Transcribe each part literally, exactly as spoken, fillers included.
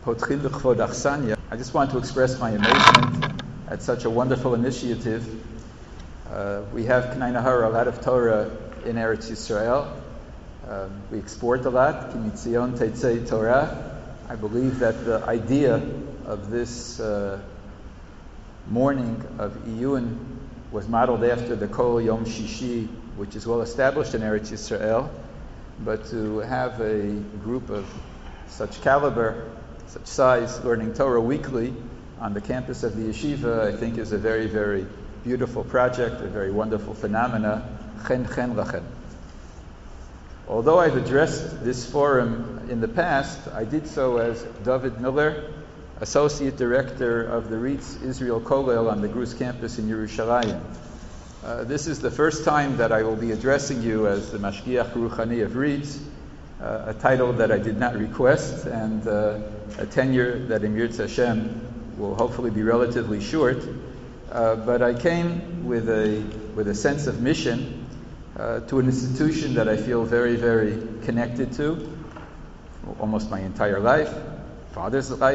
I just want to express my amazement at such a wonderful initiative. Uh, we have K'nai Nahara, a lot of Torah in Eretz Yisrael. Um, we export a lot. Ki mitzion teitzei Torah. I believe that the idea of this uh, morning of Iyun was modeled after the Kol Yom Shishi, which is well established in Eretz Yisrael. But to have a group of such caliber, such size, learning Torah weekly on the campus of the yeshiva, I think is a very, very beautiful project, a very wonderful phenomena. Chen chen lachen. Although I've addressed this forum in the past, I did so as David Miller, Associate Director of the RIETS Israel Kollel on the Gruz campus in Yerushalayim. Uh, this is the first time that I will be addressing you as the Mashgiach Ruchani of RIETS, uh, a title that I did not request, and uh, a tenure that in Yirtzeh Hashem will hopefully be relatively short. Uh, but I came with a with a sense of mission uh, to an institution that I feel very, very connected to, almost my entire life, father's life,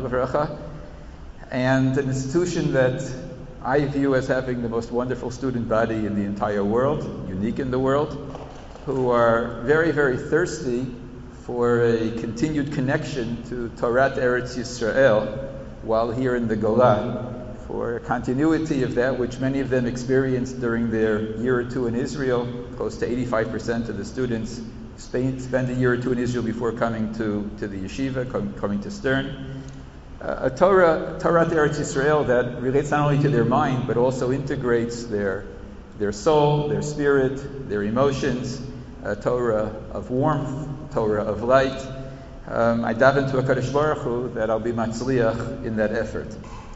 and an institution that I view as having the most wonderful student body in the entire world, unique in the world, who are very, very thirsty for a continued connection to Torah Eretz Yisrael while here in the Golan, for a continuity of that which many of them experienced during their year or two in Israel. Close to eighty-five percent of the students spend, spend a year or two in Israel before coming to, to the yeshiva, com, coming to Stern. Uh, a Torah, Torah Eretz Yisrael that relates not only to their mind, but also integrates their their soul, their spirit, their emotions, a Torah of warmth, Torah of light. Um, I daven to HaKadosh Baruch Hu that I'll be matzliach in that effort.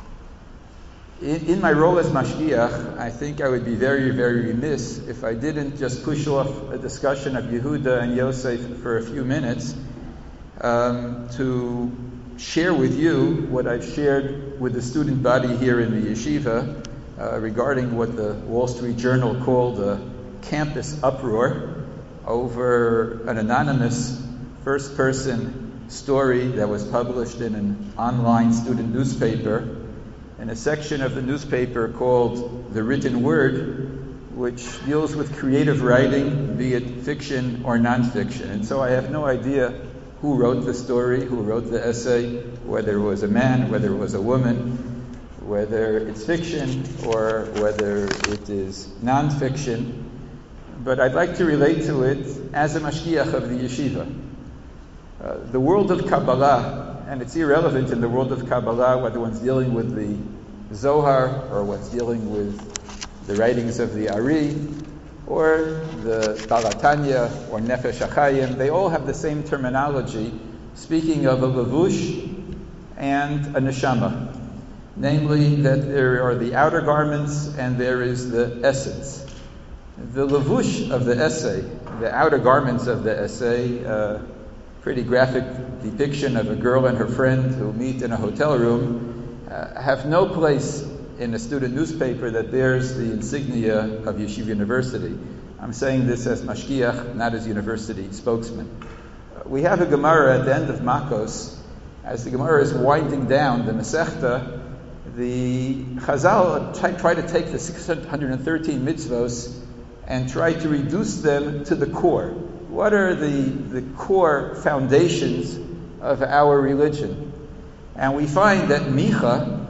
In, in my role as mashgiach, I think I would be very, very remiss if I didn't just push off a discussion of Yehuda and Yosef for a few minutes um, to share with you what I've shared with the student body here in the yeshiva uh, regarding what the Wall Street Journal called a campus uproar over an anonymous first-person story that was published in an online student newspaper, in a section of the newspaper called The Written Word, which deals with creative writing, be it fiction or non-fiction. And so I have no idea who wrote the story, who wrote the essay, whether it was a man, whether it was a woman, whether it's fiction or whether it is non-fiction. But I'd like to relate to it as a mashgiach of the yeshiva. Uh, the world of Kabbalah, and it's irrelevant in the world of Kabbalah whether one's dealing with the Zohar or one's dealing with the writings of the Ari or the Baal HaTanya or Nefesh HaChaim. They all have the same terminology, speaking of a levush and a neshama. Namely, that there are the outer garments and there is the essence. The levush of the essay, the outer garments of the essay, uh, pretty graphic depiction of a girl and her friend who meet in a hotel room, uh, have no place in a student newspaper that bears the insignia of Yeshiva University. I'm saying this as mashgiach, not as university spokesman. Uh, we have a Gemara at the end of Makos. As the Gemara is winding down the Masechta, the Chazal try, try to take the six hundred thirteen mitzvos and try to reduce them to the core. What are the, the core foundations of our religion? And we find that Micha,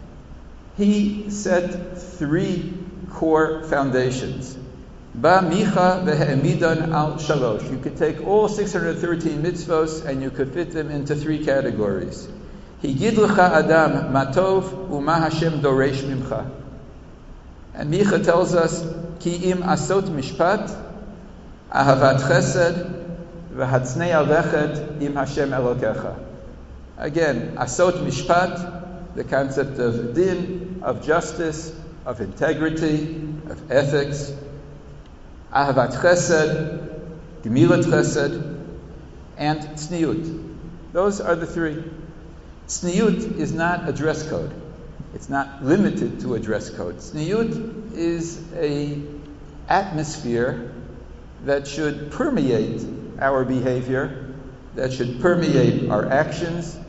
he set three core foundations. Ba Micha v'he'emidan al shalosh. You could take all six hundred thirteen mitzvos and you could fit them into three categories. Higid l'cha adam matov u'ma Hashem doresh mimcha. And Micha tells us, Ki im asot mishpat, ahavat chesed, v'hatznei alechet im Hashem elokecha. Again, asot mishpat, the concept of din, of justice, of integrity, of ethics. Ahavat chesed, gemilat chesed, and tzniut. Those are the three. Tzniut is not a dress code. It's not limited to a dress code. Tzniut is a atmosphere that should permeate our behavior, that should permeate our actions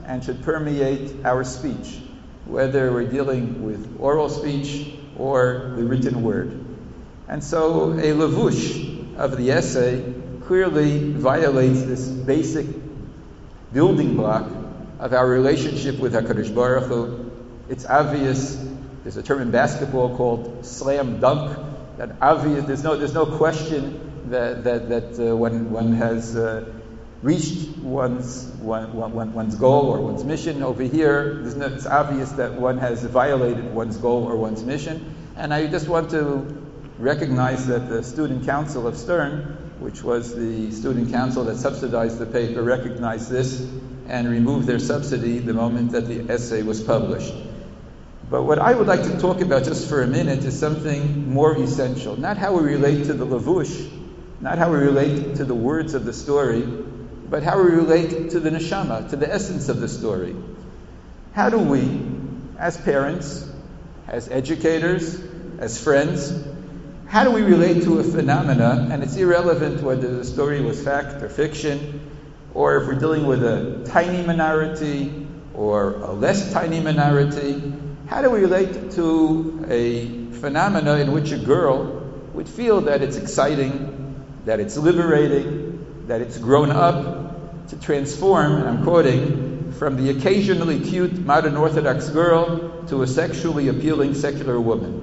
and should permeate our speech, whether we're dealing with oral speech or the written word. And so a levush of the essay clearly violates this basic building block of our relationship with HaKadosh Baruch Hu. It's obvious. There's a term in basketball called slam dunk. That obvious. There's no. There's no question that that that uh, one one has uh, reached one's one, one, one's goal or one's mission. Over here, there's no, it's obvious that one has violated one's goal or one's mission. And I just want to recognize that the Student Council of Stern, which was the student council that subsidized the paper, recognized this and removed their subsidy the moment that the essay was published. But what I would like to talk about just for a minute is something more essential. Not how we relate to the levush, not how we relate to the words of the story, but how we relate to the neshama, to the essence of the story. How do we, as parents, as educators, as friends, how do we relate to a phenomena? And it's irrelevant whether the story was fact or fiction, or if we're dealing with a tiny minority or a less tiny minority. How do we relate to a phenomena in which a girl would feel that it's exciting, that it's liberating, that it's grown up to transform, and I'm quoting, from the occasionally cute modern Orthodox girl to a sexually appealing secular woman?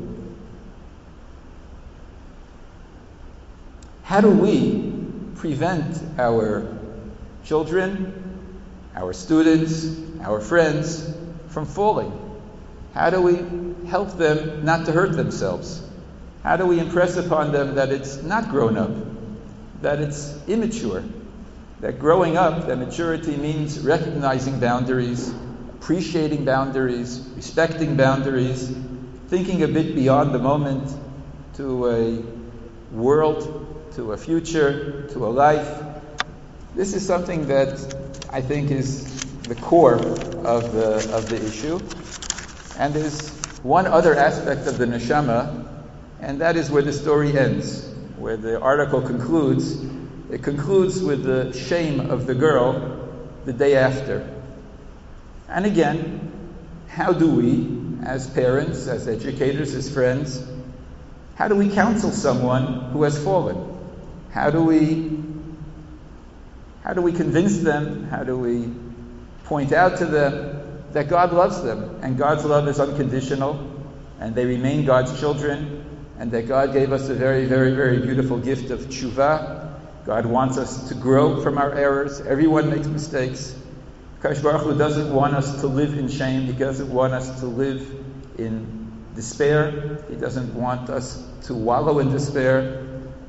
How do we prevent our children, our students, our friends from falling? How do we help them not to hurt themselves? How do we impress upon them that it's not grown up, that it's immature, that growing up, that maturity means recognizing boundaries, appreciating boundaries, respecting boundaries, thinking a bit beyond the moment to a world, to a future, to a life. This is something that I think is the core of the of the issue. And there's one other aspect of the neshama, and that is where the story ends, where the article concludes. It concludes with the shame of the girl the day after. And again, how do we, as parents, as educators, as friends, how do we counsel someone who has fallen? How do we how do we convince them? How do we point out to them that God loves them, and God's love is unconditional, and they remain God's children, and that God gave us a very, very, very beautiful gift of tshuva. God wants us to grow from our errors. Everyone makes mistakes. Kadosh Baruch Hu doesn't want us to live in shame. He doesn't want us to live in despair. He doesn't want us to wallow in despair.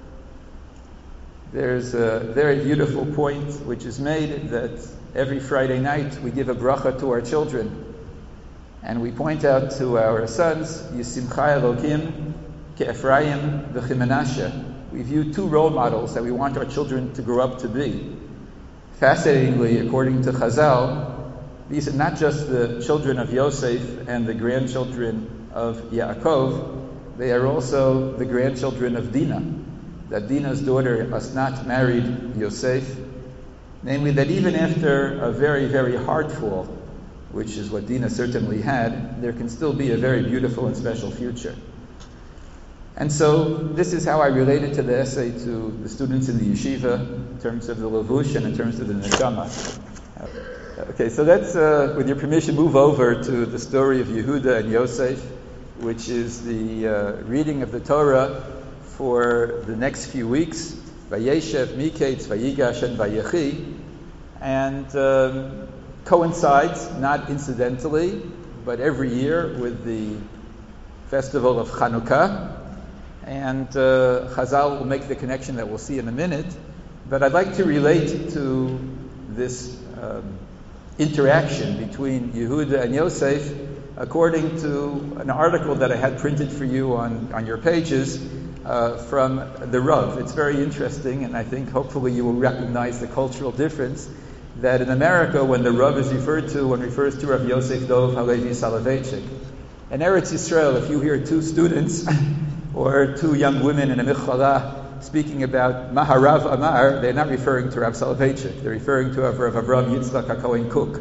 There's a very beautiful point which is made that every Friday night we give a bracha to our children. And we point out to our sons, Yisimcha Elokim Ke'Ephraim V'Chimenashe. We view two role models that we want our children to grow up to be. Fascinatingly, according to Chazal, these are not just the children of Yosef and the grandchildren of Yaakov, they are also the grandchildren of Dinah. That Dinah's daughter Asnat married Yosef, namely that even after a very, very hard fall, which is what Dinah certainly had, there can still be a very beautiful and special future. And so this is how I related to the essay to the students in the yeshiva in terms of the levush and in terms of the neshama. Okay, so let's, uh, with your permission, move over to the story of Yehuda and Yosef, which is the uh, reading of the Torah for the next few weeks, Vayeshev, Miketz, Vayigash, and Vayechi, and um, coincides, not incidentally, but every year with the festival of Chanukah. And uh, Chazal will make the connection that we'll see in a minute. But I'd like to relate to this um, interaction between Yehuda and Yosef according to an article that I had printed for you on, on your pages uh, from the Rav. It's very interesting, and I think hopefully you will recognize the cultural difference that in America, when the Rav is referred to, one refers to Rav Yosef Dov Halevi Soloveitchik. In Eretz Yisrael, if you hear two students or two young women in a mikhala speaking about Maharav Amar, they're not referring to Rav Soloveitchik. They're referring to Rav Avram Yitzchak HaKohen Cook.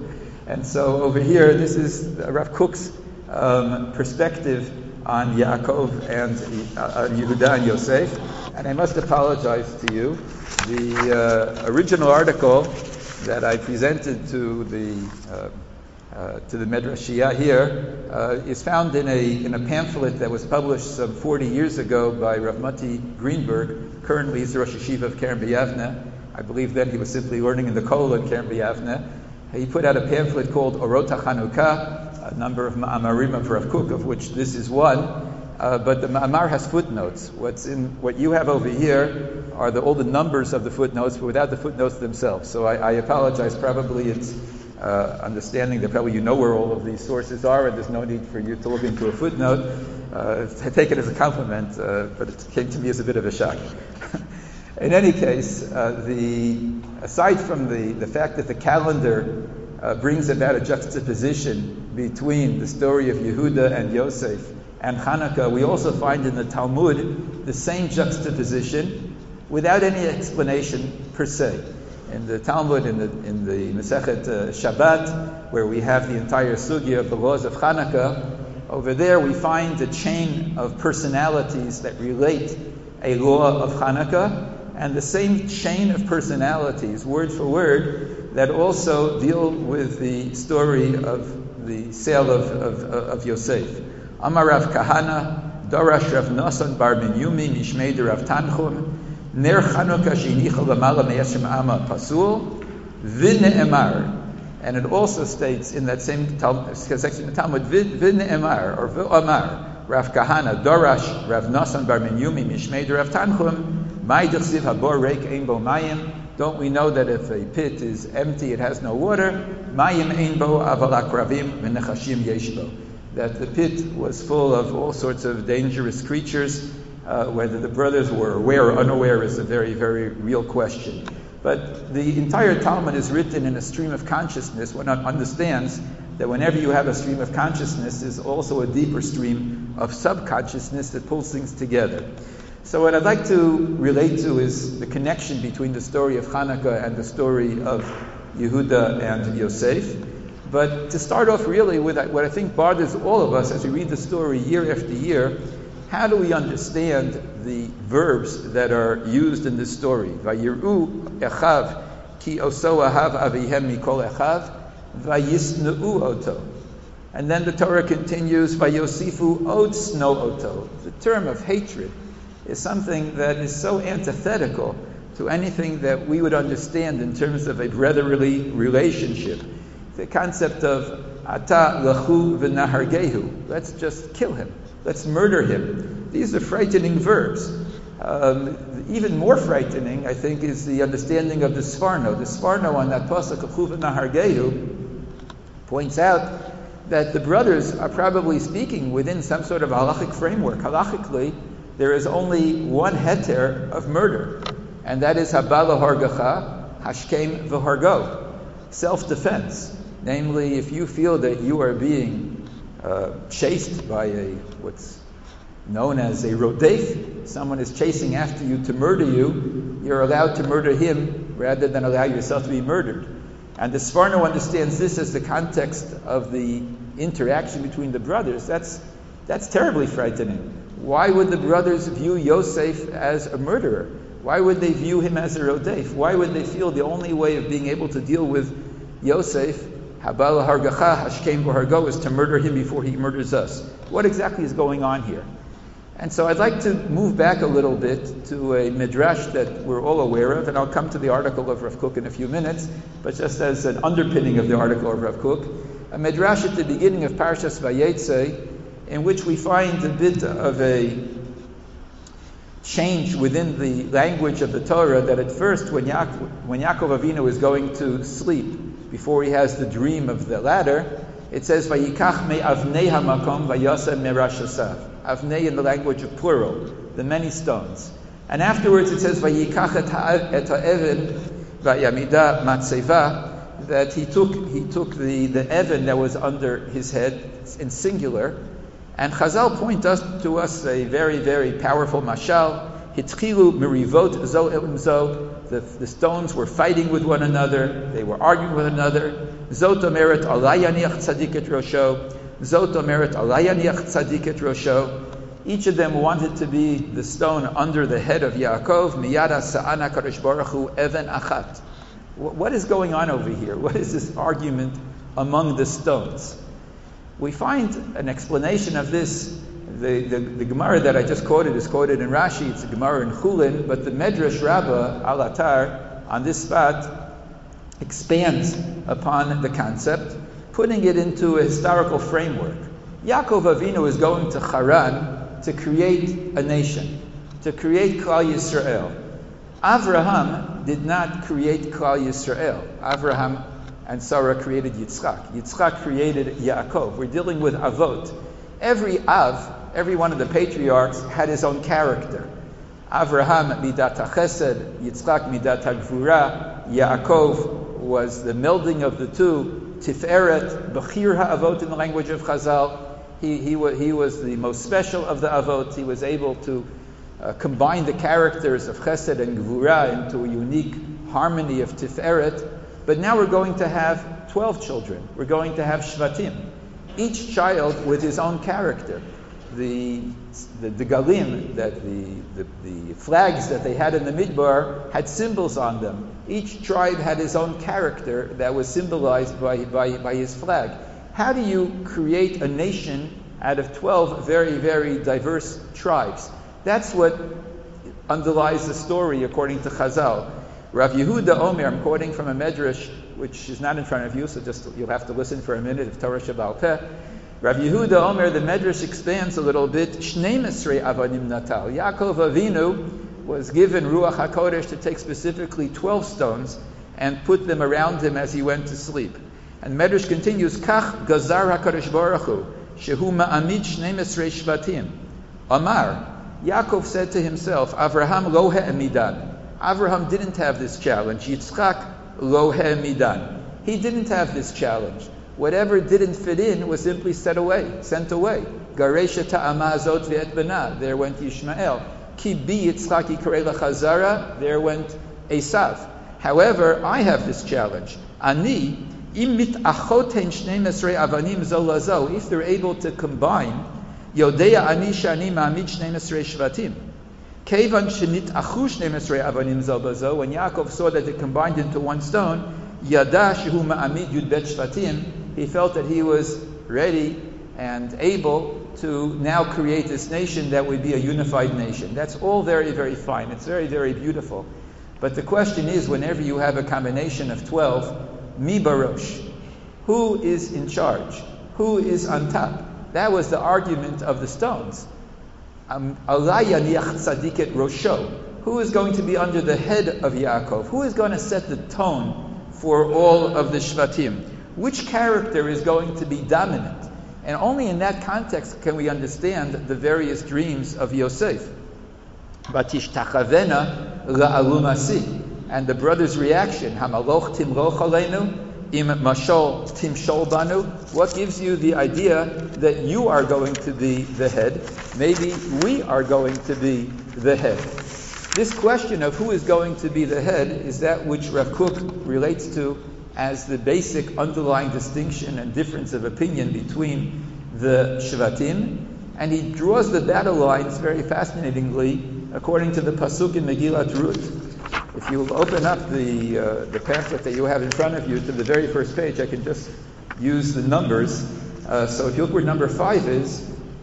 And so over here, this is Rav Kook's um, perspective on Yaakov and uh, Yehuda and Yosef. And I must apologize to you. The uh, original article that I presented to the uh, uh, to the Medrashiyah here uh, is found in a in a pamphlet that was published some forty years ago by Rav Mati Greenberg. Currently, he's the Rosh Yeshiva of Keren B'Yavneh. I believe then he was simply learning in the Kollel at Keren B'Yavneh. He put out a pamphlet called Orot HaChanukah, a number of ma'amarim of Rav Kook, of which this is one. Uh, but the ma'amar has footnotes. What's in what you have over here are the, all the numbers of the footnotes, but without the footnotes themselves. So I, I apologize. Probably it's uh, understanding that probably you know where all of these sources are, and there's no need for you to look into a footnote. Uh, I take it as a compliment, uh, but it came to me as a bit of a shock. In any case, uh, the aside from the, the fact that the calendar uh, brings about a juxtaposition between the story of Yehuda and Yosef and Hanukkah, we also find in the Talmud the same juxtaposition without any explanation per se. In the Talmud, in the in the Masechet uh, Shabbat, where we have the entire sugya of the laws of Hanukkah, over there we find a chain of personalities that relate a law of Hanukkah, and the same chain of personalities, word for word, that also deal with the story of the sale of, of, of Yosef. Amar Rav Kahana, Dorash Rav Noson Bar Binyumi, Mishmei Rav Tanchum, Ner Chanukah Sheinicha Lamala Me'eshem Amma Pasul, V'ne'emar. And it also states in that same Tal- section of Talmud, V'ne'emar, or V'amar, Rav Kahana, Dorash Rav Noson Bar Binyumi, Mishmei Rav Tanchum, don't we know that if a pit is empty, it has no water? That the pit was full of all sorts of dangerous creatures. Uh, whether the brothers were aware or unaware is a very, very real question. But the entire Talmud is written in a stream of consciousness. One understands that whenever you have a stream of consciousness, there's also a deeper stream of subconsciousness that pulls things together. So what I'd like to relate to is the connection between the story of Hanukkah and the story of Yehuda and Yosef. But to start off really with what I think bothers all of us as we read the story year after year, how do we understand the verbs that are used in this story? Vayiru echav ki oso ahav avihem mikol echav vayisneu oto. And then the Torah continues, vayosifu od sno oto. The term of hatred is something that is so antithetical to anything that we would understand in terms of a brotherly relationship. The concept of ata lachu v'nahargehu. Let's just kill him. Let's murder him. These are frightening verbs. Um, even more frightening, I think, is the understanding of the Sforno. The Sforno on that pasuk of Chu v'nahargehu points out that the brothers are probably speaking within some sort of halachic framework. Halachically, there is only one heter of murder, and that is habala hargacha, hashkem v'hargo, self-defense. Namely, if you feel that you are being uh, chased by a what's known as a rodef, someone is chasing after you to murder you, you're allowed to murder him rather than allow yourself to be murdered. And the Sforno understands this as the context of the interaction between the brothers. That's that's terribly frightening. Why would the brothers view Yosef as a murderer? Why would they view him as a rodef? Why would they feel the only way of being able to deal with Yosef, habal hargacha, hashkem v'hargo, is to murder him before he murders us? What exactly is going on here? And so I'd like to move back a little bit to a midrash that we're all aware of, and I'll come to the article of Rav Kook in a few minutes, but just as an underpinning of the article of Rav Kook, a midrash at the beginning of Parshas Vayetze, in which we find a bit of a change within the language of the Torah, that at first when, Yaakov, when Yaakov Avinu is going to sleep, before he has the dream of the ladder, it says, Vayikach me avnei hamakom vayasem merashasav. Avnei in the language of plural, the many stones. And afterwards it says, Vayikach et ha'even vayamida matzeva, that he took he took the, the evan that was under his head, in singular. And Chazal point us, to us a very, very powerful mashal. Hitchilu merivot zo elim zo. The, the stones were fighting with one another. They were arguing with one another. Zot omeret alai yaniach tzadik et rosho. Zot omeret alai yaniach tzadik et rosho. Each of them wanted to be the stone under the head of Yaakov. Miyada sa'ana kadosh baruch hu even achat. What is going on over here? What is this argument among the stones? We find an explanation of this. The, the, the Gemara that I just quoted is quoted in Rashi. It's a Gemara in Chulin, but the Medrash Rabbah Al Atar on this spot expands upon the concept, putting it into a historical framework. Yaakov Avinu is going to Haran to create a nation, to create Klal Yisrael. Avraham did not create Klal Yisrael. Avraham and Sarah created Yitzchak. Yitzchak created Yaakov. We're dealing with Avot. Every Av, every one of the patriarchs had his own character. Avraham midat hachesed, Yitzchak midat hagvura, Yaakov was the melding of the two, Tiferet, Bechir ha'avot in the language of Chazal. He, he, wa, he was the most special of the Avot. He was able to uh, combine the characters of Chesed and Gvura into a unique harmony of Tiferet. But now we're going to have twelve children. We're going to have Shvatim. Each child with his own character. The the, the galim, that the, the the flags that they had in the Midbar had symbols on them. Each tribe had his own character that was symbolized by, by, by his flag. How do you create a nation out of twelve very, very diverse tribes? That's what underlies the story according to Chazal. Rav Yehuda Omer, I'm quoting from a medrash which is not in front of you, so just you'll have to listen for a minute of Torah Shabbal Peh. Rav Yehuda Omer, the medrash expands a little bit. Shnei Mesrei Avanim Natal. Yaakov Avinu was given Ruach HaKodesh to take specifically twelve stones and put them around him as he went to sleep. And the medrash continues, Kach Gazar HaKadosh Baruch Hu, Shehu Ma'amid Shnei Mesrei Shvatim. Amar, Yaakov said to himself, Avraham lo ha'emidan. Avraham didn't have this challenge. Yitzchak lo ha'emidan. He didn't have this challenge. Whatever didn't fit in was simply set away, sent away. Garesha ta'ama azot ve'et bana. There went Yishmael. Ki bi Yitzchak yikarei lachazara. There went Esav. However, I have this challenge. Ani im mit'achoten shnei mesrei avanim zo lazo. If they're able to combine, Yodea ani shani ma'amid shnei mesrei shvatim. Kevan shenit achu shnei mesrei avanim zo lazo. When Yaakov saw that they combined into one stone, Yada shehu ma'amid yud bet shvatim. He felt that he was ready and able to now create this nation that would be a unified nation. That's all very, very fine. It's very, very beautiful. But the question is, whenever you have a combination of twelve, mi barosh, who is in charge? Who is on top? That was the argument of the stones. Alai yaniach tzadik et rosho. Who is going to be under the head of Yaakov? Who is going to set the tone for all of the Shvatim? Which character is going to be dominant? And only in that context can we understand the various dreams of Yosef. Batishtachavena la'alumasi. And the brother's reaction, Hamaloch timroch aleinu, im mashol timshol banu. What gives you the idea that you are going to be the head? Maybe we are going to be the head. This question of who is going to be the head is that which Rav Kook relates to as the basic underlying distinction and difference of opinion between the Shvatim. And he draws the battle lines very fascinatingly according to the Pasuk in Megillat Ruth. If you open up the uh, the pamphlet that you have in front of you to the very first page, I can just use the numbers. Uh, so if you look where number five is,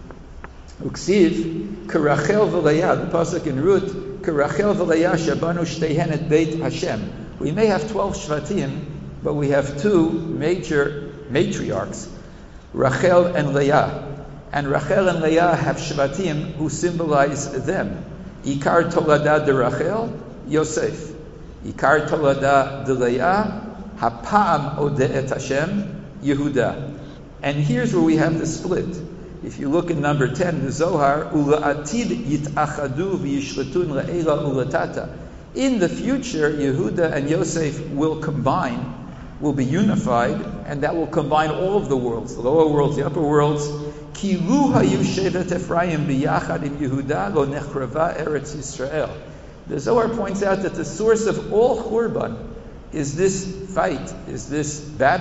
Uksiv, Kerachel v'leya, the Pasuk in Ruth, Kerachel v'leya shabanu shtehen et beit Hashem. We may have twelve Shvatim, but we have two major matriarchs, Rachel and Leah. And Rachel and Leah have Shvatim who symbolize them. Ikar Tolada de Rachel, Yosef. Ikar Tolada de Leah, Hapa'am Ode'et Hashem, Yehuda. And here's where we have the split. If you look at number ten, the Zohar, Ula'atid yit'achadu v'yishletun le'ela ulatata. In the future, Yehuda and Yosef will combine, will be unified, and that will combine all of the worlds, the lower worlds, the upper worlds. Kilu hayu shevet Ephraim biyachad im Yehuda lo nechrava Eretz Yisrael. The Zohar points out that the source of all Churban is this fight, is this battle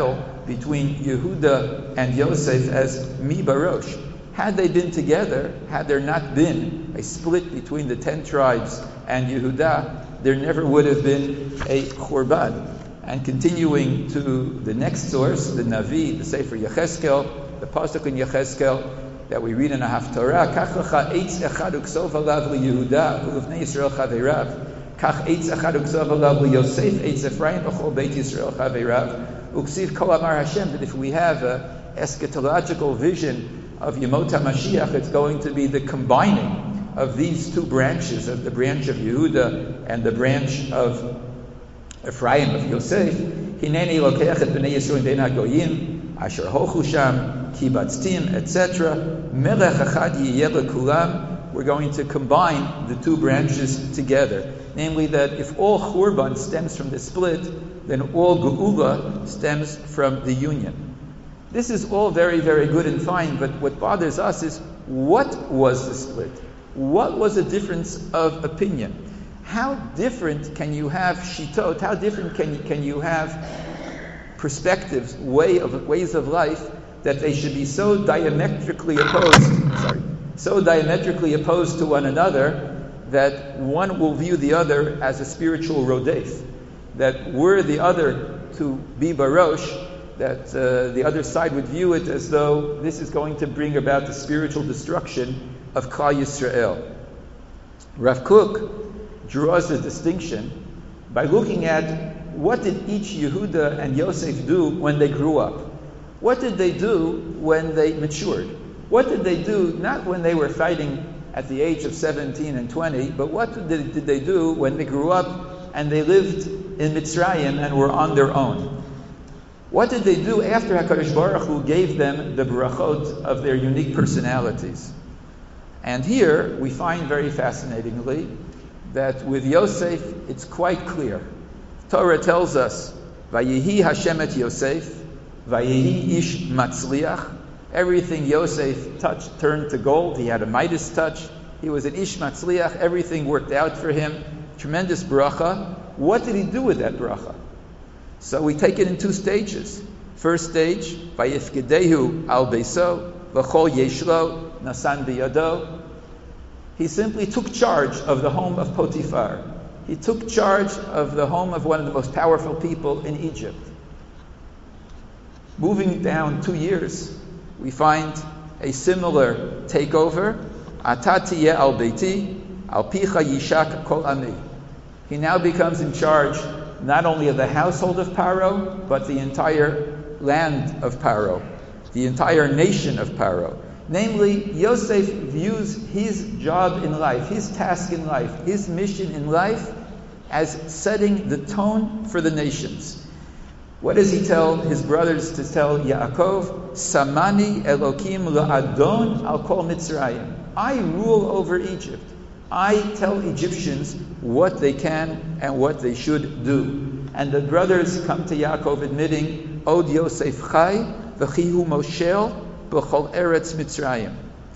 between Yehuda and Yosef as Mi Barosh. Had they been together, had there not been a split between the ten tribes and Yehuda, there never would have been a Churban. And continuing to the next source, the Navi, the Sefer Yecheskel, the Pasuk in Yecheskel that we read in a Haftarah, Kach lecha eitz echad uksov alav liYehuda u'livnei Yisrael chaveirav, Kach eitz echad uksov alav liYosef eitz Ephraim b'chol Beit Yisrael chaveirav, uksiv kol amar Hashem. That if we have a eschatological vision of Yemot HaMashiach, it's going to be the combining of these two branches, of the branch of Yehuda and the branch of Ephraim, of Yosef. Hineni lokeach et bnei Yisrael bein hagoyim asher hochu sham kibatztim, et cetera. Melech echad yiyeh lekulam. We're going to combine the two branches together. Namely, that if all Churban stems from the split, then all Geula stems from the union. This is all very, very good and fine, but what bothers us is, what was the split? What was the difference of opinion? How different can you have shitot? How different can you, can you have perspectives, way of ways of life, that they should be so diametrically opposed? Sorry, so diametrically opposed to one another that one will view the other as a spiritual rodef. That were the other to be barosh, that uh, the other side would view it as though this is going to bring about the spiritual destruction of Klal Yisrael. Rav Kook draws a distinction by looking at what did each Yehuda and Yosef do when they grew up. What did they do when they matured? What did they do, not when they were fighting at the age of seventeen and twenty, but what did, did they do when they grew up and they lived in Mitzrayim and were on their own? What did they do after HaKadosh Baruch Hu gave them the brachot of their unique personalities? And here we find very fascinatingly that with Yosef it's quite clear. Torah tells us, Vayehi Hashem et Yosef, Vayehi ish matzliach. Everything Yosef touched turned to gold. He had a Midas touch. He was an ish matzliach. Everything worked out for him. Tremendous bracha. What did he do with that bracha? So we take it in two stages. First stage, Vayifgedehu al beiso, v'chol yeshlo, nasan biyado. He simply took charge of the home of Potiphar. He took charge of the home of one of the most powerful people in Egypt. Moving down two years, we find a similar takeover. Atatiye al beiti, al picha yishak kol ami. He now becomes in charge not only of the household of Paro, but the entire land of Paro, the entire nation of Paro. Namely, Yosef views his job in life, his task in life, his mission in life as setting the tone for the nations. What does he tell his brothers to tell Yaakov? Samani Elokim la'adon al kol Mitzrayim. I rule over Egypt. I tell Egyptians what they can and what they should do. And the brothers come to Yaakov admitting, Od Yosef Chai, v'chihu Moshel, b'chol Eretz Mitzrayim.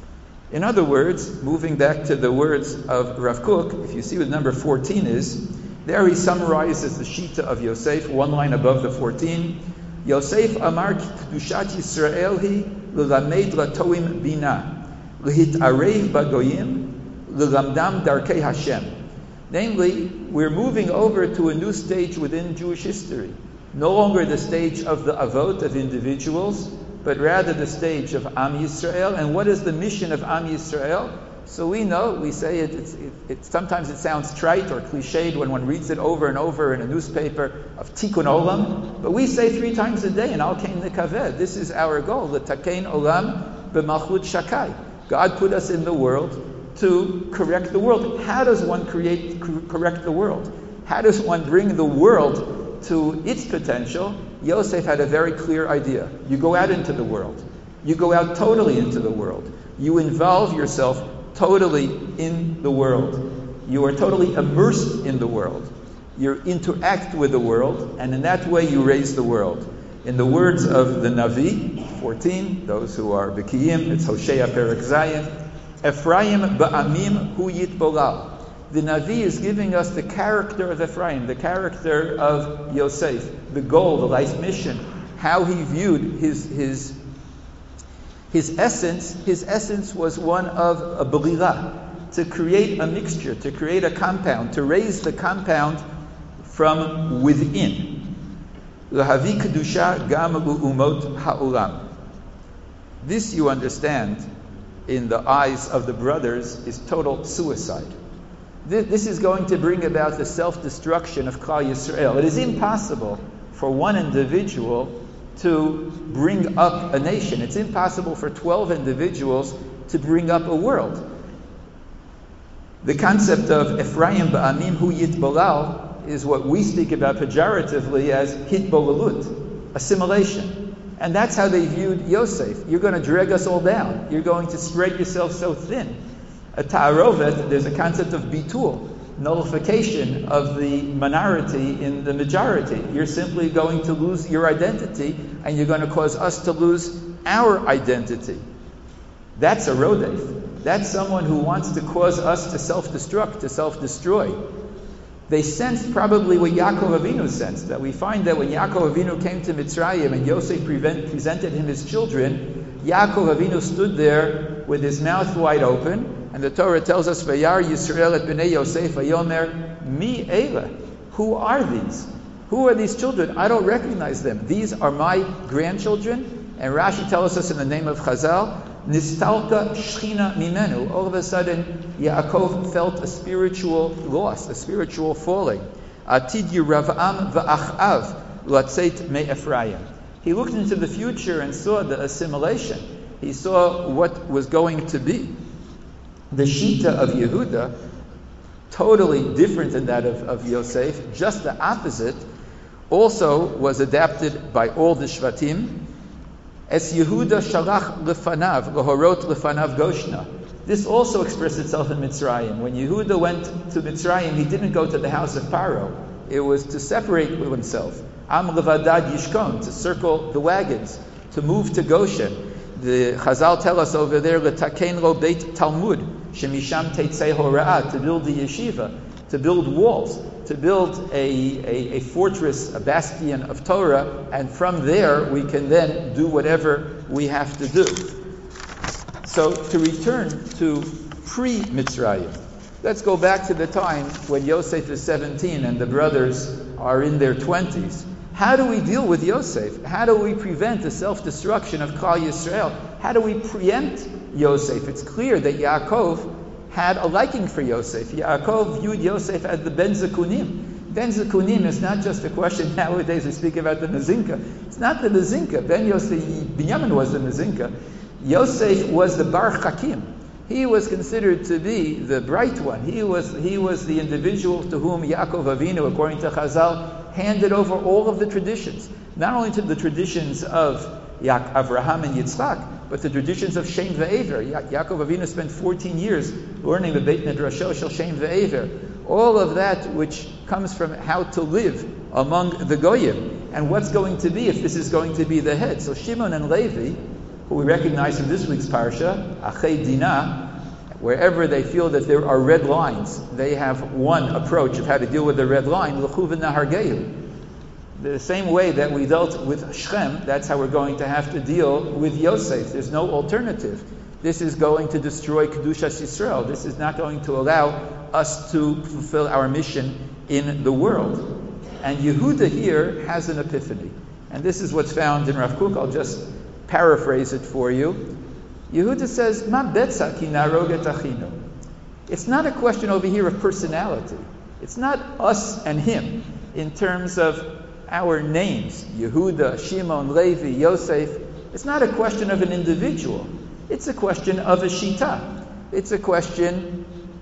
In other words, moving back to the words of Rav Kook, if you see what number fourteen is, there he summarizes the Shita of Yosef, one line above the fourteen. Yosef Amar Kedushat Yisrael hi l'lamed latoim bina, l'hitarev bagoyim, l'lamdam darkei Hashem. Namely, we're moving over to a new stage within Jewish history. No longer the stage of the avot, of individuals, but rather the stage of Am Yisrael. And what is the mission of Am Yisrael? So we know, we say it, it's, it, it, sometimes it sounds trite or cliched when one reads it over and over in a newspaper of Tikkun Olam, but we say three times a day in Al Kain Nekaveh, this is our goal, L'Takein Olam B'Malchut Shakai. God put us in the world to correct the world. How does one create, correct the world? How does one bring the world to its potential? Yosef had a very clear idea. You go out into the world. You go out totally into the world. You involve yourself totally in the world. You are totally immersed in the world. You interact with the world, and in that way you raise the world. In the words of the Navi, fourteen, those who are B'kiyim, it's Hosea Perek Zayin, Ephraim ba'amim hu yitbolal. The Navi is giving us the character of Ephraim, the character of Yosef, the goal, the life mission how he viewed his his his essence. His essence was one of a berira, to create a mixture, to create a compound, to raise the compound from within. Lahavi kedusha gam lu'umot ha'olam. This, you understand, in the eyes of the brothers, is total suicide. This is going to bring about the self-destruction of Klal Yisrael. It is impossible for one individual to bring up a nation. It's impossible for twelve individuals to bring up a world. The concept of Ephraim ba'amim hu yitbolal is what we speak about pejoratively as hitbolalut, assimilation. And that's how they viewed Yosef. You're going to drag us all down. You're going to spread yourself so thin. A ta'arovet, there's a concept of bitul, nullification of the minority in the majority. You're simply going to lose your identity, and you're going to cause us to lose our identity. That's a rodef. That's someone who wants to cause us to self-destruct, to self-destroy. They sensed probably what Yaakov Avinu sensed, that we find that when Yaakov Avinu came to Mitzrayim and Yosef prevent, presented him his children, Yaakov Avinu stood there with his mouth wide open, and the Torah tells us, Vayar Yisrael et b'nei Yosef Vayomer mi eila. Who are these? Who are these children? I don't recognize them. These are my grandchildren. And Rashi tells us in the name of Chazal, Nistalka Shchina Mimenu. All of a sudden, Yaakov felt a spiritual loss, a spiritual falling. Atid Yiravam va'achav latzeit me Ephraim. He looked into the future and saw the assimilation. He saw what was going to be. The Shita of Yehuda, totally different than that of, of Yosef, just the opposite, also was adapted by all the Shvatim. Es Yehuda shalach lefanav, lahorot lefanav goshna. This also expressed itself in Mitzrayim. When Yehuda went to Mitzrayim, he didn't go to the house of Paro. It was to separate himself. Am levadad yishkon, to circle the wagons, to move to Goshen. The Chazal tell us over there, letaken lo beit Talmud, shemisham teitzei hora'ah, to build the yeshiva, to build walls, to build a, a, a fortress, a bastion of Torah, and from there we can then do whatever we have to do. So to return to pre-Mitzrayim, let's go back to the time when Yosef is seventeen and the brothers are in their twenties. How do we deal with Yosef? How do we prevent the self-destruction of Klal Yisrael? How do we preempt Yosef? It's clear that Yaakov had a liking for Yosef. Yaakov viewed Yosef as the Ben Zekunim. Ben Zekunim is not just a question nowadays we speak about the Mezinka. It's not the Mezinka. Ben Yosef, Binyamin was the Mezinka. Yosef was the Bar Chakim. He was considered to be the bright one. He was he was the individual to whom Yaakov Avinu, according to Chazal, handed over all of the traditions. Not only to the traditions of Ya- Avraham and Yitzchak, but the traditions of Shem ve'ever. Ya- Yaakov Avinu spent fourteen years learning the Beit Midrasho shel Shem ve'ever. All of that which comes from how to live among the Goyim, and what's going to be if this is going to be the head. So Shimon and Levi, who we recognize from this week's parsha, Achei Dinah, wherever they feel that there are red lines, they have one approach of how to deal with the red line, L'chu v'nahargehu. The same way that we dealt with Shechem, that's how we're going to have to deal with Yosef. There's no alternative. This is going to destroy Kedushas Yisrael. This is not going to allow us to fulfill our mission in the world. And Yehuda here has an epiphany. And this is what's found in Rav Kook. I'll just paraphrase it for you. Yehuda says, Ma betza ki narog et achinu. It's not a question over here of personality. It's not us and him in terms of our names, Yehuda, Shimon, Levi, Yosef. It's not a question of an individual. It's a question of a shita. It's a question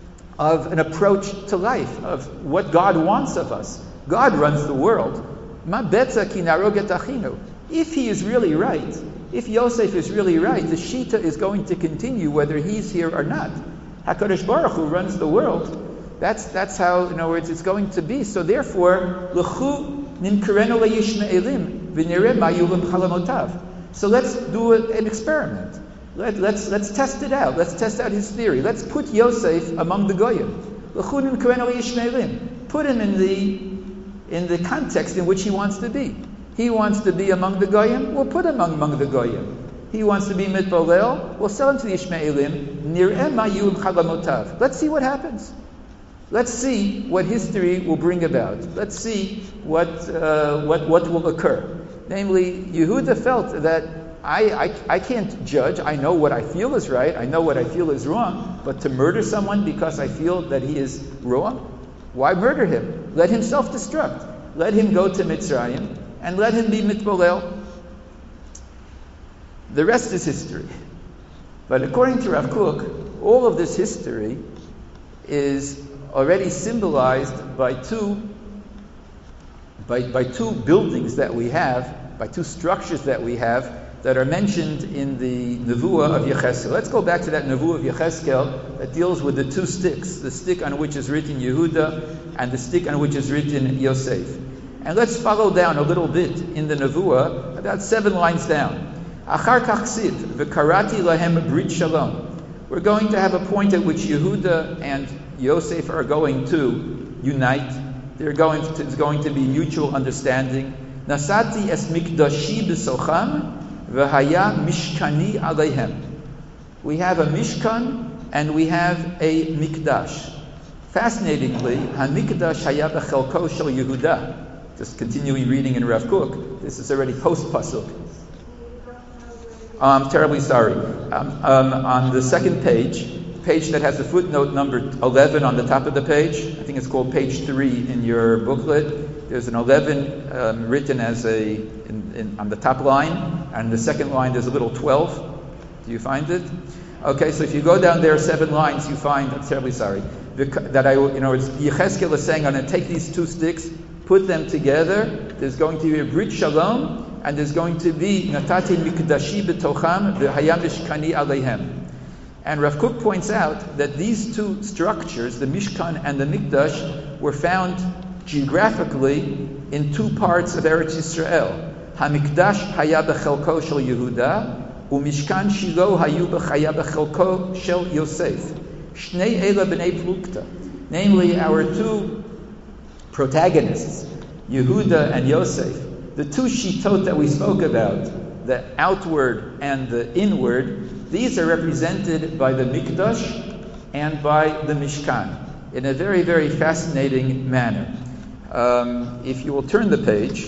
of an approach to life, of what God wants of us. God runs the world. Ma betza ki narog et achinu. If he is really right, if Yosef is really right, the shita is going to continue whether he's here or not. HaKadosh Baruch Hu runs the world. That's that's how, in other words, it's going to be. So therefore, l'chu nimkarenu le'yishme'elim v'nireh ma yulim chalamotav. So let's do an experiment. Let, let's let's test it out. Let's test out his theory. Let's put Yosef among the goyim. L'chu nimkarenu le'yishme'elim. Put him in the in the context in which he wants to be. He wants to be among the Goyim, we'll put him among the Goyim. He wants to be mitbolel, we'll sell him to the Ishmaelim. Nir'eh ma yul chalamotav. Let's see what happens. Let's see what history will bring about. Let's see what uh, what what will occur. Namely, Yehuda felt that I, I I can't judge. I know what I feel is right. I know what I feel is wrong. But to murder someone because I feel that he is wrong, why murder him? Let him self-destruct. Let him go to Mitzrayim and let him be mitbolel. The rest is history. But according to Rav Kook, all of this history is already symbolized by two by, by two buildings that we have, by two structures that we have that are mentioned in the Nevuah of Yecheskel. Let's go back to that Nevuah of Yecheskel that deals with the two sticks, the stick on which is written Yehuda and the stick on which is written Yosef. And let's follow down a little bit in the Nevuah, about seven lines down. Achar kach ksiv, v'karati lahem brit shalom. We're going to have a point at which Yehuda and Yosef are going to unite. They're going to, it's going to be mutual understanding. Nasati es mikdashi b'socham v'haya mishkani aleihem. We have a mishkan and we have a mikdash. Fascinatingly, ha-mikdash haya b'chelko shel Yehuda. Just continuing reading in Rav Kook. This is already post-pasuk. I'm terribly sorry. Um, um, on the second page, page that has a footnote number eleven on the top of the page, I think it's called page three in your booklet. There's an eleven um, written as a in, in, on the top line, and the second line there's a little twelve. Do you find it? Okay, so if you go down there seven lines, you find. I'm terribly sorry that I, you know, it's Yecheskel is saying, I'm going to take these two sticks, put them together. There's going to be a brit shalom. And there's going to be Natati Mikdashi B'tocham V'haya Mishkani Aleihem. And Rav Kook points out that these two structures, the Mishkan and the Mikdash, were found geographically in two parts of Eretz Yisrael. HaMikdash Haya B'chelko Shel Yehuda, uMishkan Shilo Hayu B'chaya B'chelko Shel Yosef. Shnei Eila B'nei Plukta. Namely, our two protagonists, Yehuda and Yosef, the two shitot that we spoke about, the outward and the inward, these are represented by the Mikdash and by the Mishkan in a very, very fascinating manner. Um, if you will turn the page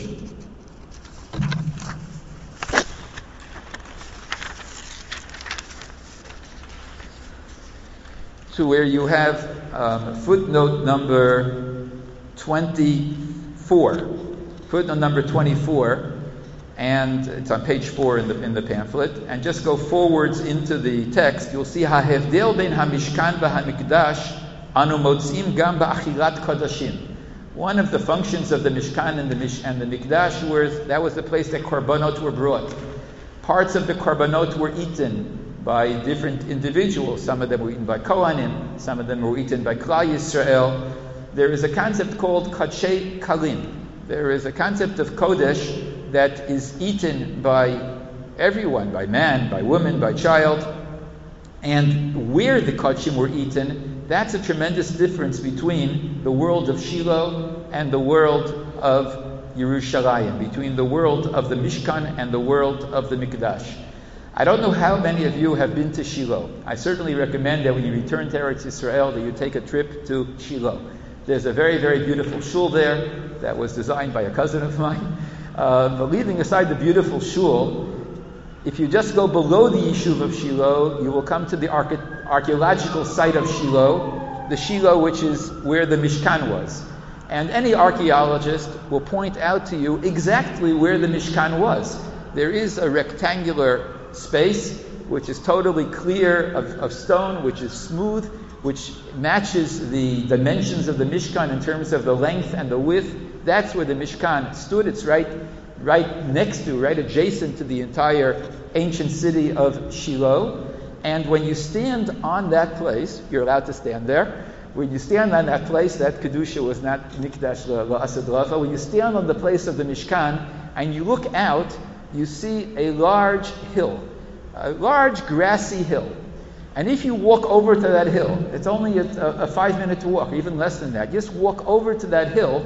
to where you have um, footnote number twenty-four. Footnote number twenty-four, and it's on page four in the in the pamphlet. And just go forwards into the text. You'll see hahevdel ben hamishkan v'hamikdash anu motzim gam ba'achilat kodashim. One of the functions of the Mishkan and the Mish and the Mikdash was that was the place that korbanot were brought. Parts of the korbanot were eaten by different individuals. Some of them were eaten by Kohanim. Some of them were eaten by Klal Yisrael. There is a concept called Kodshei Kalim. There is a concept of Kodesh that is eaten by everyone, by man, by woman, by child. And where the Kodshim were eaten, that's a tremendous difference between the world of Shiloh and the world of Yerushalayim, between the world of the Mishkan and the world of the Mikdash. I don't know how many of you have been to Shiloh. I certainly recommend that when you return to Eretz Yisrael that you take a trip to Shiloh. There's a very, very beautiful shul there that was designed by a cousin of mine. Uh, but leaving aside the beautiful shul, if you just go below the Yishuv of Shiloh, you will come to the arche- archaeological site of Shiloh, the Shiloh which is where the Mishkan was. And any archaeologist will point out to you exactly where the Mishkan was. There is a rectangular space which is totally clear of, of stone, which is smooth, which matches the dimensions of the Mishkan in terms of the length and the width. That's where the Mishkan stood. It's right right next to, right adjacent to the entire ancient city of Shiloh. And when you stand on that place, you're allowed to stand there. When you stand on that place, that Kedusha was not Mikdash La'asad Rafa. When you stand on the place of the Mishkan and you look out, you see a large hill, a large grassy hill. And if you walk over to that hill, it's only a, a five-minute walk, or even less than that. Just walk over to that hill.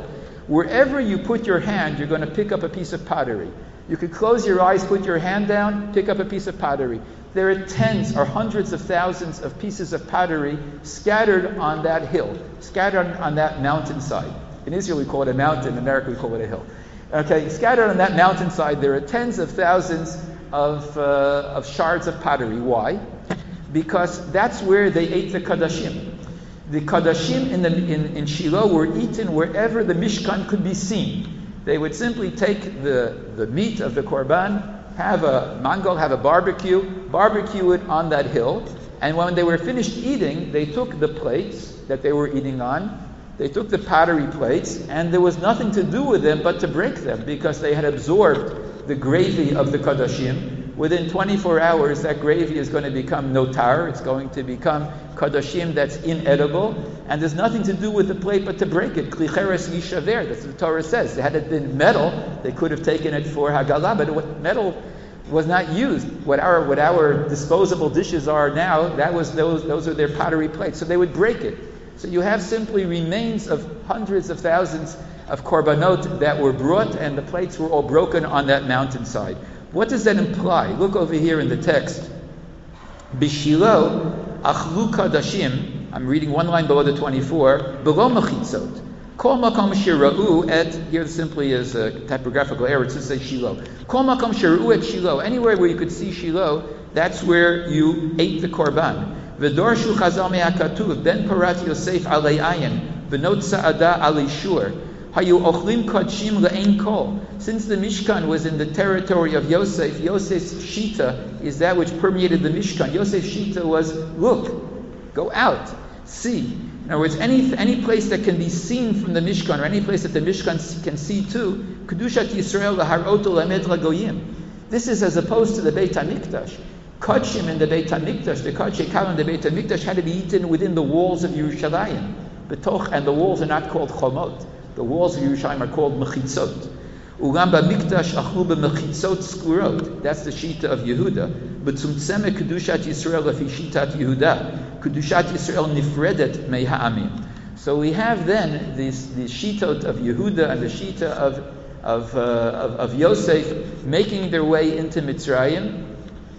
Wherever you put your hand, you're going to pick up a piece of pottery. You could close your eyes, put your hand down, pick up a piece of pottery. There are tens or hundreds of thousands of pieces of pottery scattered on that hill, scattered on that mountainside. In Israel we call it a mountain, in America we call it a hill. Okay, scattered on that mountainside, there are tens of thousands of, uh, of shards of pottery. Why? Because that's where they ate the kadashim. The kadashim in, the, in, in Shiloh were eaten wherever the Mishkan could be seen. They would simply take the, the meat of the korban, have a mangal, have a barbecue, barbecue it on that hill, and when they were finished eating, they took the plates that they were eating on, they took the pottery plates, and there was nothing to do with them but to break them, because they had absorbed the gravy of the kadashim. Within twenty-four hours, that gravy is going to become notar, it's going to become kadashim that's inedible, and there's nothing to do with the plate but to break it. Klicheres yishaver, that's what the Torah says. Had it been metal, they could have taken it for hagalah, but it, metal was not used. What our what our disposable dishes are now, that was those those are their pottery plates. So they would break it. So you have simply remains of hundreds of thousands of korbanot that were brought, and the plates were all broken on that mountainside. What does that imply? Look over here in the text. B'shilo achlu kadashim. I'm reading one line below the twenty-four. Below mechitzot. Kol makom shira'u et. Here simply is a typographical error. It says say Shiloh. Kol makom shira'u et Shiloh. Anywhere where you could see Shiloh, that's where you ate the korban. V'dorshu chazal me'akatuv ben parat Yosef alei ayin v'not sa'ada alei shur. Hayu ochlim kadshim le'ein kol. Since the Mishkan was in the territory of Yosef, Yosef's shita is that which permeated the Mishkan. Yosef's shita was, look, go out, see. In other words, any any place that can be seen from the Mishkan, or any place that the Mishkan can see too, Kedushat Yisrael laharoto lamed lagoyim. This is as opposed to the Beit HaMikdash. Kadshim in the Beit HaMikdash, the Kadshei Kal in the Beit HaMikdash had to be eaten within the walls of Yerushalayim. Betoch, and the walls are not called chomot. The walls of Yerushalayim are called mechitzot. Ulam b'mikdash achlu b'mechitzot skurot. That's the shita of Yehuda. B'tzumtzeme kedushat Yisrael lefi shitat Yehuda. Kedushat Yisrael nifredet mei ha'amim. So we have then this the shitot of Yehuda and the shita of of, uh, of of Yosef making their way into Mitzrayim,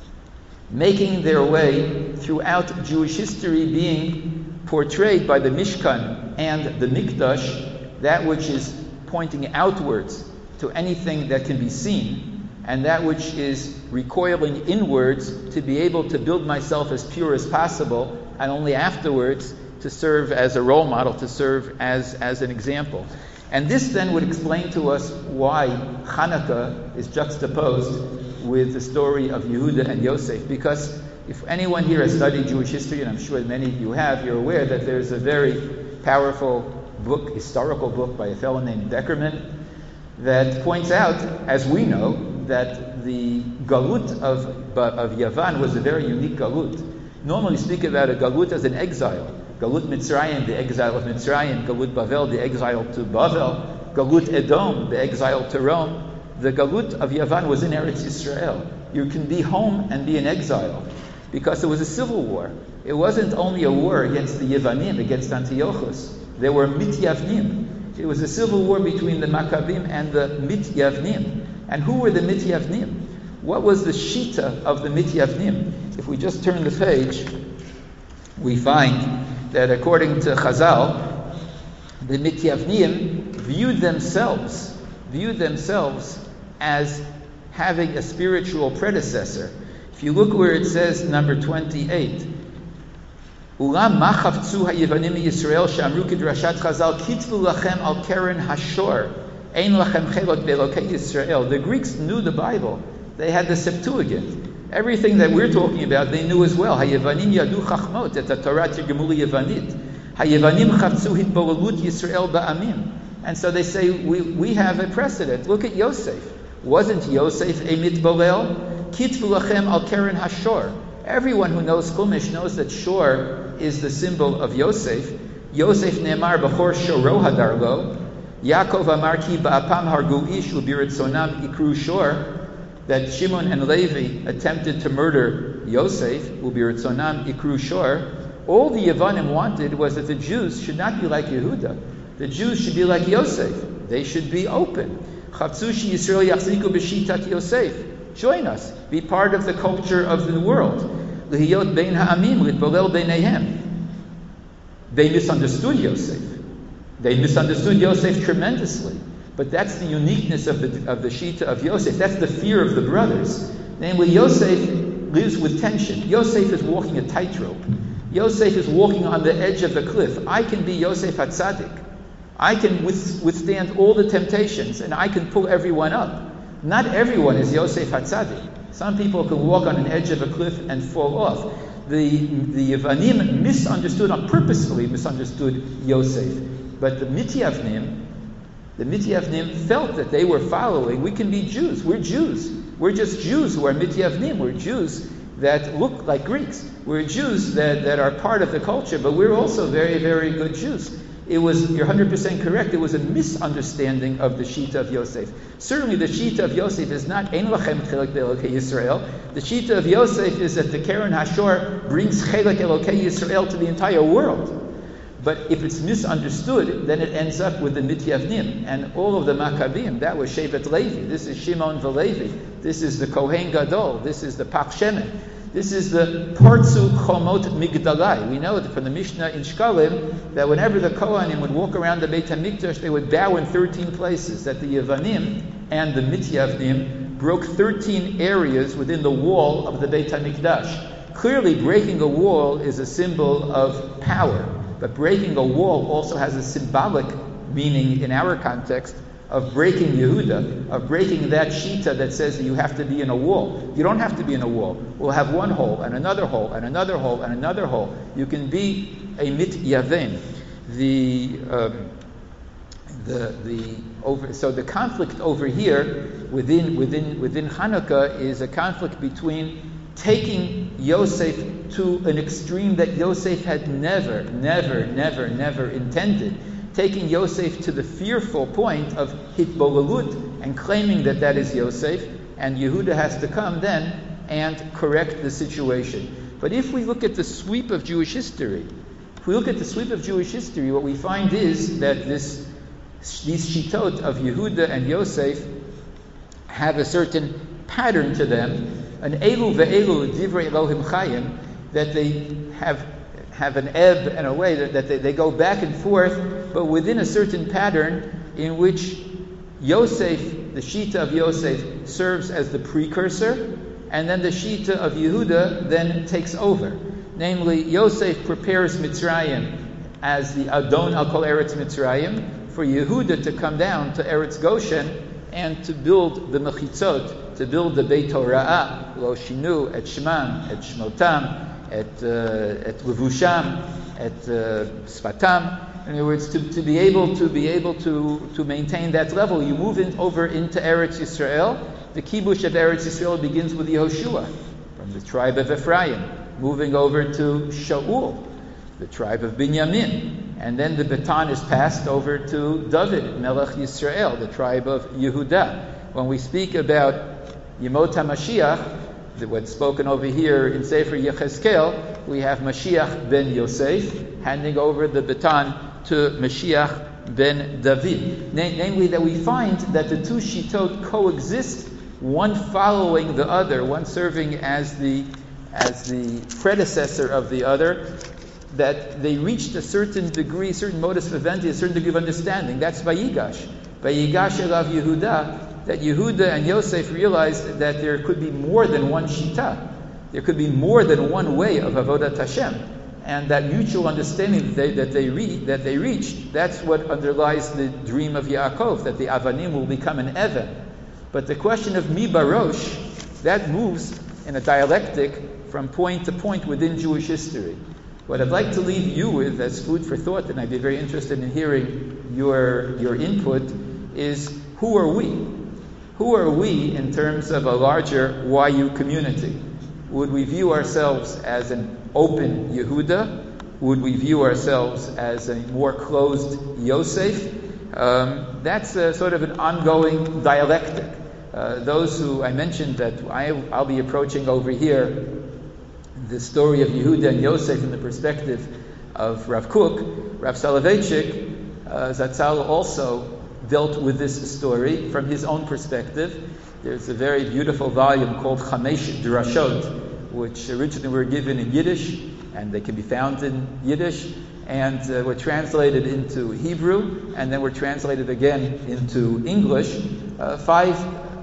making their way throughout Jewish history, being portrayed by the Mishkan and the Mikdash, that which is pointing outwards to anything that can be seen, and that which is recoiling inwards to be able to build myself as pure as possible, and only afterwards to serve as a role model, to serve as, as an example. And this then would explain to us why Hanukkah is juxtaposed with the story of Yehuda and Yosef, because if anyone here has studied Jewish history, and I'm sure many of you have, you're aware that there's a very powerful book, historical book by a fellow named Deckerman, that points out, as we know, that the galut of, of Yavan was a very unique galut. Normally speak about a galut as an exile. Galut Mitzrayim, the exile of Mitzrayim. Galut Bavel, the exile to Bavel. Galut Edom, the exile to Rome. The galut of Yavan was in Eretz Yisrael. You can be home and be in exile, because it was a civil war. It wasn't only a war against the Yevanim, against Antiochus. There were Mityavnim. It was a civil war between the Maccabim and the Mityavnim. And who were the Mityavnim? What was the shita of the Mityavnim? If we just turn the page, we find that according to Chazal, the Mityavnim viewed themselves, viewed themselves as having a spiritual predecessor. If you look where it says, number twenty-eight, Ulam machavtzu hayevanim Yisrael she'amru kidrashat Chazal kitvu lachem al keren hashor ein lachem chelot be'elokei Yisrael. The Greeks knew the Bible. They had the Septuagint. Everything that we're talking about, they knew as well. Hayevanim yadu chachmot et haTorah tirgemuli yevanit. Hayevanim chavtzu hitbolalut Yisrael ba'amim. And so they say, we, we have a precedent. Look at Yosef. Wasn't Yosef a mitbolel? Kitvu lachem al keren hashor. Everyone who knows Chumash knows that Shor is the symbol of Yosef. Yosef ne'emar b'chor shoro hadarlo. Yaakov amar ki ba'apam hargu ish ubiratzonam ikru Shor. That Shimon and Levi attempted to murder Yosef, ubiratzonam ikru Shor. All the Yevanim wanted was that the Jews should not be like Yehuda. The Jews should be like Yosef. They should be open. Chatzushi Yisrael Yachziku B'Shitat Yosef. Join us. Be part of the culture of the world. Lihiyot Bein Ha'amim Litbolel Beineihem. They misunderstood Yosef. They misunderstood Yosef tremendously. But that's the uniqueness of the of the Shita of Yosef. That's the fear of the brothers. Namely, Yosef lives with tension. Yosef is walking a tightrope. Yosef is walking on the edge of the cliff. I can be Yosef HaTzadik. I can withstand all the temptations, and I can pull everyone up. Not everyone is Yosef HaTzadik. Some people can walk on an edge of a cliff and fall off. The the Yevanim misunderstood, on purposefully misunderstood Yosef. But the Mityavnim, the Mityavnim felt that they were following. We can be Jews. We're Jews. We're just Jews who are Mityavnim. We're Jews that look like Greeks. We're Jews that, that are part of the culture, but we're also very, very good Jews. It was, you're one hundred percent correct, it was a misunderstanding of the Shita of Yosef. Certainly the Shita of Yosef is not Ein Lachem Chelek Elokei Yisrael. The Shita of Yosef is that the Keren Hashor brings Chelek Elokei Yisrael to the entire world. But if it's misunderstood, then it ends up with the Mityavnim. And all of the Maccabim, that was Shevet Levi. This is Shimon Velevi. This is the Kohen Gadol. This is the Pach Shemen. This is the Portzu Chomot Migdalai. We know from the Mishnah in Shkalim that whenever the Kohanim would walk around the Beit HaMikdash, they would bow in thirteen places. That the Yevanim and the Mityavnim broke thirteen areas within the wall of the Beit HaMikdash. Clearly, breaking a wall is a symbol of power. But breaking a wall also has a symbolic meaning in our context of breaking Yehuda, of breaking that Shita that says that you have to be in a wall. You don't have to be in a wall. We'll have one hole, and another hole, and another hole, and another hole. You can be a Mityavim. The, um, the, the, over, so the conflict over here within, within, within Hanukkah is a conflict between taking Yosef to an extreme that Yosef had never, never, never, never intended. Taking Yosef to the fearful point of hitbolalut and claiming that that is Yosef, and Yehuda has to come then and correct the situation. But if we look at the sweep of Jewish history, if we look at the sweep of Jewish history, what we find is that this, these shitot of Yehuda and Yosef have a certain pattern to them, an elu ve'elu divrei Elohim chayim, that they have have an ebb and a way that, that they, they go back and forth, but within a certain pattern in which Yosef, the Shita of Yosef, serves as the precursor, and then the Shita of Yehuda then takes over. Namely, Yosef prepares Mitzrayim as the Adon al Kol Eretz Mitzrayim, for Yehuda to come down to Eretz Goshen and to build the Mechitzot, to build the Beit Hora'ah, Lo Shinu, et Shmam, et Shmotam, at uh, at Levusham, at uh, Sfatam. In other words, to, to be able to be able to, to maintain that level, you move in, over into Eretz Yisrael. The kibush of Eretz Yisrael begins with Yehoshua from the tribe of Ephraim, moving over to Shaul, the tribe of Binyamin, and then the baton is passed over to David, Melech Yisrael, the tribe of Yehuda. When we speak about Yemot HaMashiach, what's spoken over here in Sefer Yechezkel, we have Mashiach ben Yosef handing over the baton to Mashiach ben David. Na- namely, that we find that the two shitot coexist, one following the other, one serving as the as the predecessor of the other, that they reached a certain degree, certain modus vivendi, a certain degree of understanding. That's Vayigash. Vayigash elav Yehuda, that Yehuda and Yosef realized that there could be more than one shita. There could be more than one way of Avodat Hashem. And that mutual understanding that they, that they, re, that they reached, that's what underlies the dream of Yaakov, that the Avanim will become an Even. But the question of Mi Barosh, that moves in a dialectic from point to point within Jewish history. What I'd like to leave you with as food for thought, and I'd be very interested in hearing your, your input, is who are we? Who are we in terms of a larger Y U community? Would we view ourselves as an open Yehuda? Would we view ourselves as a more closed Yosef? Um, that's a, sort of an ongoing dialectic. Uh, those who I mentioned that I, I'll be approaching over here, the story of Yehuda and Yosef from the perspective of Rav Kook, Rav Soloveitchik, uh, Zatzal also dealt with this story from his own perspective. There's a very beautiful volume called Chamesh Drashot, which originally were given in Yiddish, and they can be found in Yiddish, and uh, were translated into Hebrew, and then were translated again into English. Uh, five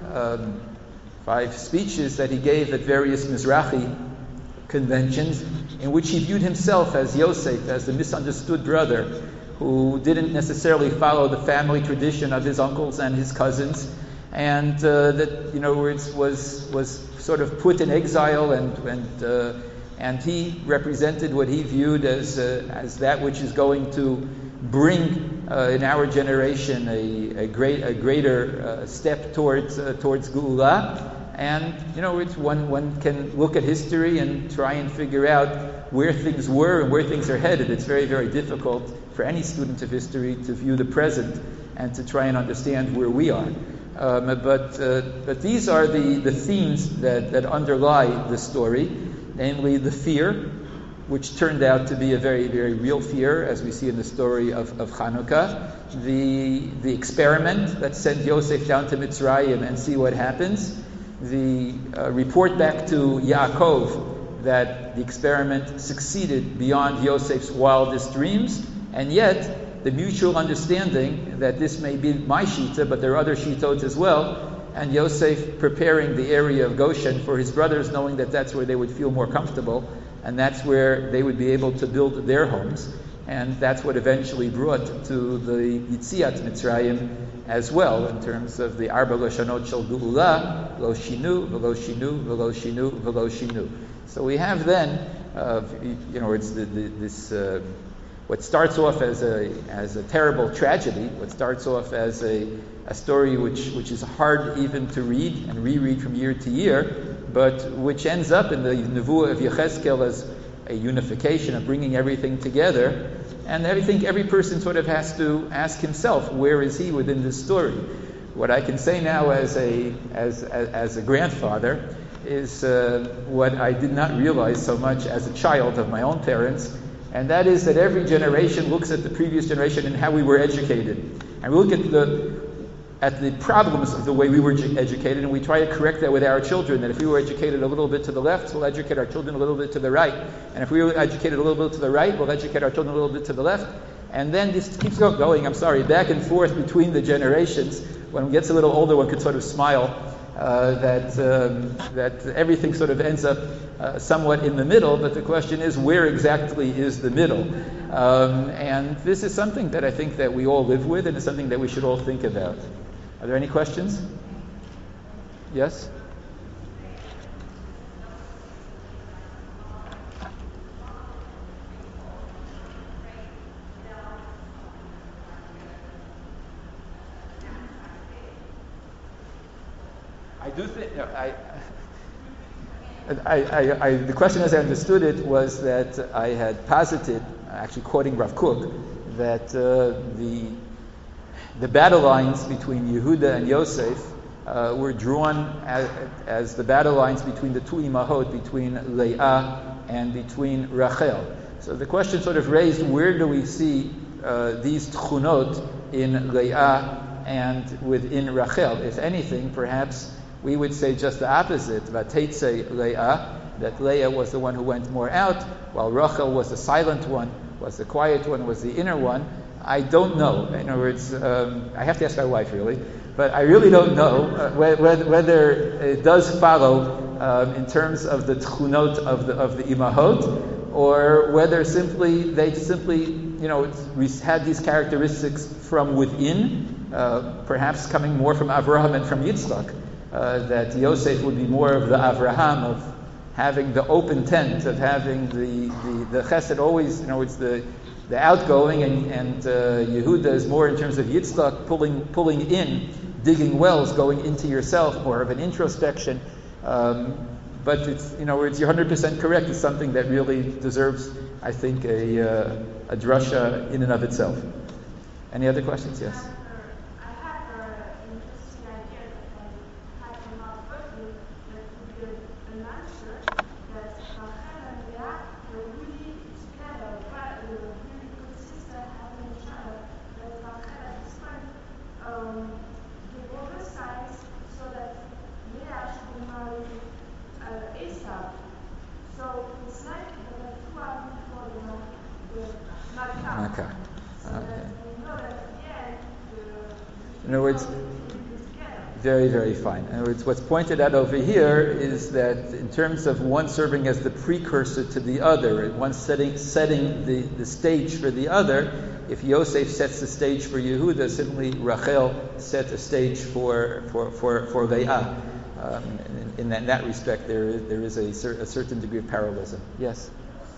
um, five speeches that he gave at various Mizrahi conventions, in which he viewed himself as Yosef, as the misunderstood brother, who didn't necessarily follow the family tradition of his uncles and his cousins, and uh, that, you know, was was was sort of put in exile, and and uh, and he represented what he viewed as uh, as that which is going to bring uh, in our generation a, a great a greater uh, step towards uh, towards Geula. And, you know, it's one one can look at history and try and figure out where things were and where things are headed. It's very, very difficult for any student of history to view the present and to try and understand where we are. Um, but uh, but these are the, the themes that, that underlie the story, namely the fear, which turned out to be a very, very real fear, as we see in the story of, of Hanukkah, the the experiment that sent Yosef down to Mitzrayim and see what happens, the uh, report back to Yaakov that the experiment succeeded beyond Yosef's wildest dreams, and yet the mutual understanding that this may be my shita, but there are other shitot as well, and Yosef preparing the area of Goshen for his brothers, knowing that that's where they would feel more comfortable, and that's where they would be able to build their homes, and that's what eventually brought to the Yitziat Mitzrayim as well, in terms of the Arba Loshanot Shel Geula, Lo Shinu, V'lo Shinu, V'lo Shinu, V'lo Shinu. So we have then, uh, you know, it's the, the, this uh, what starts off as a as a terrible tragedy, what starts off as a, a story which which is hard even to read and reread from year to year, but which ends up in the Nevuah of Yechezkel as a unification of bringing everything together. And I think every person sort of has to ask himself, where is he within this story? What I can say now as a as as, as a grandfather is uh, what I did not realize so much as a child of my own parents, and that is that every generation looks at the previous generation and how we were educated. And we look at the at the problems of the way we were educated, and we try to correct that with our children, that if we were educated a little bit to the left, we'll educate our children a little bit to the right. And if we were educated a little bit to the right, we'll educate our children a little bit to the left. And then this keeps going, I'm sorry, back and forth between the generations. When one gets a little older, one could sort of smile uh, that um, that everything sort of ends up uh, somewhat in the middle, but the question is, where exactly is the middle? Um, and this is something that I think that we all live with, and it's something that we should all think about. Are there any questions? Yes? I do think, no, I, I, I, I, the question as I understood it was that I had posited, actually quoting Rav Kook, that uh, the the battle lines between Yehuda and Yosef uh, were drawn as, as the battle lines between the two imahot, between Leah and between Rachel. So the question sort of raised, where do we see uh, these tchunot in Leah and within Rachel? If anything, perhaps we would say just the opposite, Vateitze Leah, that Leah was the one who went more out, while Rachel was the silent one, was the quiet one, was the inner one. I don't know. In other words, um, I have to ask my wife, really. But I really don't know uh, whether, whether it does follow um, in terms of the tchunot of the of the imahot, or whether simply they simply, you know, had these characteristics from within, uh, perhaps coming more from Avraham and from Yitzchak, uh, that Yosef would be more of the Avraham of having the open tent, of having the the, the chesed always, you know, it's the the outgoing, and, and uh, Yehuda is more in terms of Yitzchak, pulling pulling in, digging wells, going into yourself, more of an introspection. Um, but it's, you know, it's, you're one hundred percent correct. It's something that really deserves, I think, a uh, a drasha in and of itself. Any other questions? Yes. Um, Okay. Okay. In other words, very, very fine. In other words, what's pointed out over here is that in terms of one serving as the precursor to the other, and one setting setting the, the stage for the other, if Yosef sets the stage for Yehuda, similarly Rachel set a stage for for for, for Leah. Um, in, in, that, in that respect, there is there is a, cer- a certain degree of parallelism. Yes.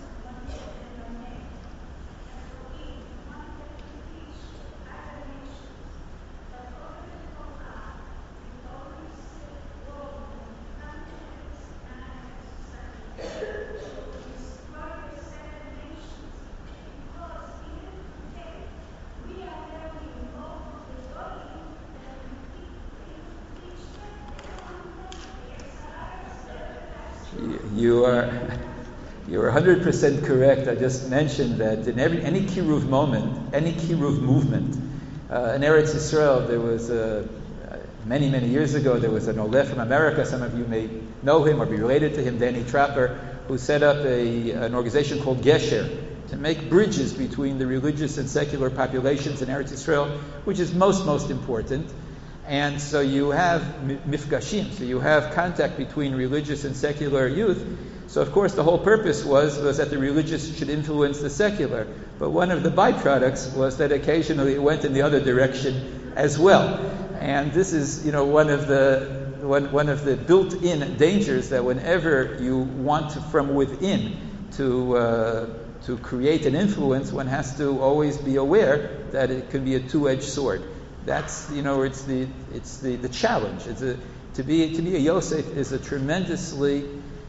You are you're one hundred percent correct. I just mentioned that in every any kiruv moment, any kiruv movement, uh, in Eretz Yisrael, there was a, uh, many many years ago there was an Oleh from America. Some of you may know him or be related to him, Danny Trapper, who set up a an organization called Gesher to make bridges between the religious and secular populations in Eretz Yisrael, which is most most important. And so you have mifgashim, so you have contact between religious and secular youth. So of course the whole purpose was, was that the religious should influence the secular. But one of the byproducts was that occasionally it went in the other direction as well. And this is, you know, one of the one, one of the built-in dangers, that whenever you want to, from within to uh, to create an influence, one has to always be aware that it could be a two-edged sword. That's, you know, it's the it's the, the challenge. It's a, to be to be a Yosef is a tremendously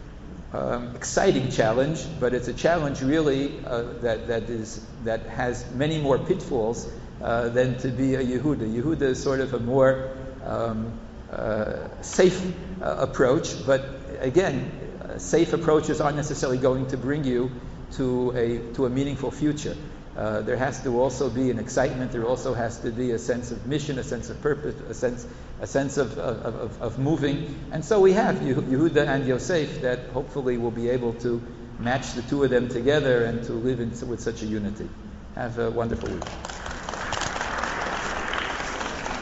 um, exciting challenge, but it's a challenge really uh, that that is that has many more pitfalls uh, than to be a Yehuda. Yehuda is sort of a more um, uh, safe uh, approach, but again, uh, safe approaches aren't necessarily going to bring you to a to a meaningful future. Uh, there has to also be an excitement. There also has to be a sense of mission, a sense of purpose, a sense, a sense of, of, of, of moving. And so we have Yehuda and Yosef that hopefully will be able to match the two of them together and to live in, with such a unity. Have a wonderful week.